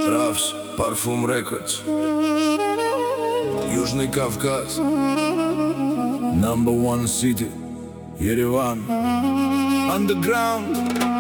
Ravs, Parfum Records, Южный Кавказ, #1 City, Ереван, Underground.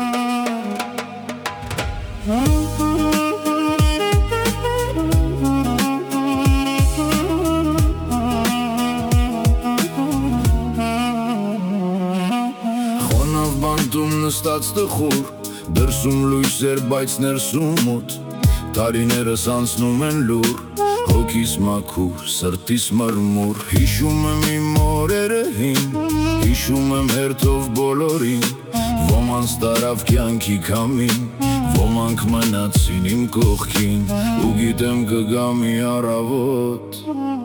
Խոնավ բանտում նստած տխուր, դրսում լույսեր, բայց ներսում մութ, տարիներս անցնում են լուր, հոգիս մաքուր, սրտիս մրմուր։ Հիշում եմ իմ օրերը հին, հիշում եմ հերթով բոլորին, ոմանց տարավ կյանքի քամին, ոմանք մնացին իմ կողքին, ու գիտեմ կգա մի առավոտ,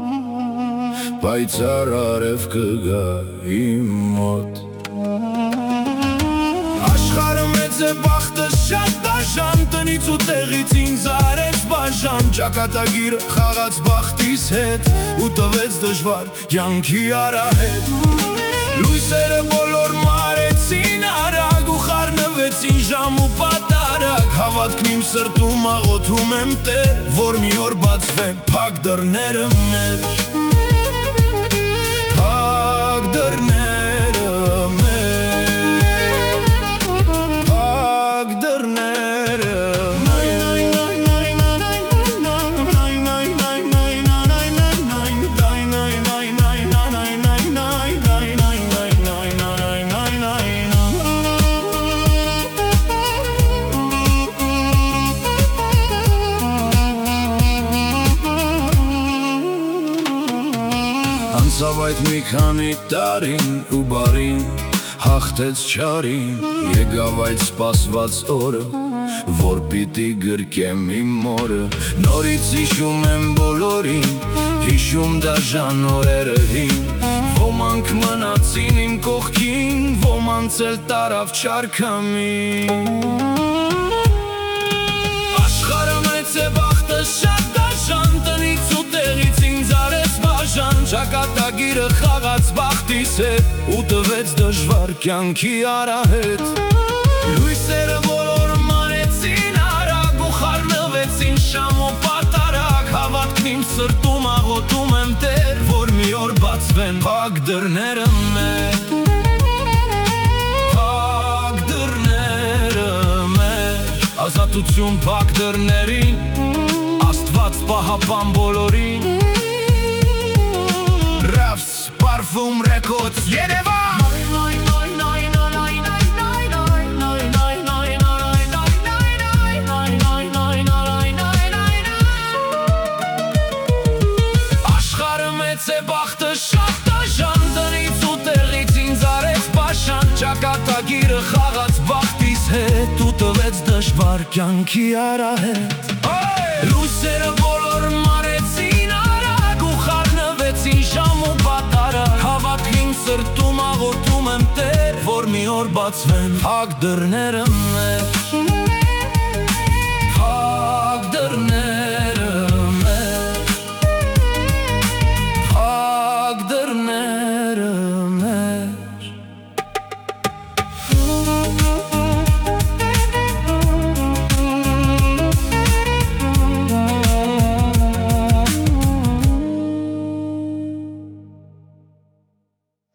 պայծառ արև կգա իմ մոտ։ Աշխարհը մեծ է, բախտս շատ դաժան, տնից ու տեղից ինձ արեց բաժան, ճակատագիրը խաղաց բախտիս հետ ու տվեց դժվար կյանքի արահետ։ Լույսերը բոլոր մարեցին արագ ու խառնվեցին ժամ ու պատարագ, հավատքն իմ սրտում աղոթում եմ Տեր, որ մի օր բացվեն փակ դռները մեր, փակ դռները մեր, փակ դռները Անցավ այդ մի քանի տարին ու բարին, հաղթեց չարին, եկավ այդ սպասված օրը, որ պիտի գրկեմ իմ մորը։ Նորից հիշում եմ բոլորին, հիշում դաժան օրերը հին, ոմանք մնացին իմ կողքին, ոմանց էլ տարավ չարքամին։ Աշխարհը մեծ է, բախտս շատ դաժան, տնից ու տեղից ինձ արեց բաժան, ճակատագիրը խաղաց բախտիս հետ ու տվեց դժվար կյանքի արահետ։ Լույսերը բոլոր մանեցին արագ ու խառնվեցին շամ ու պատարագ, հավատքն իմ սրտում աղոթում եմ Տեր, որ մի օր բացվեն փակ դռները մեր, փակ դռները մեր, ազատություն փակ դռներին, Աստված պահապան բոլորին։ Ravs, Parfum Records, Երևան։ Աշխարհը մեծ է, բախտը շատ դաժան, տնից ու տեղից ինձ արեց բաժան, ճակատագիրը խաղաց բախտիս հետ ու տվեց դժվար կյանքի արահետ։ Լույսերը բոլոր մարեցին արագ ու խառնվեցին շամ ու պատարագ, հավատքին սրտում աղոթում եմ Տեր, որ մի օր բացվեն փակ դռները մեր,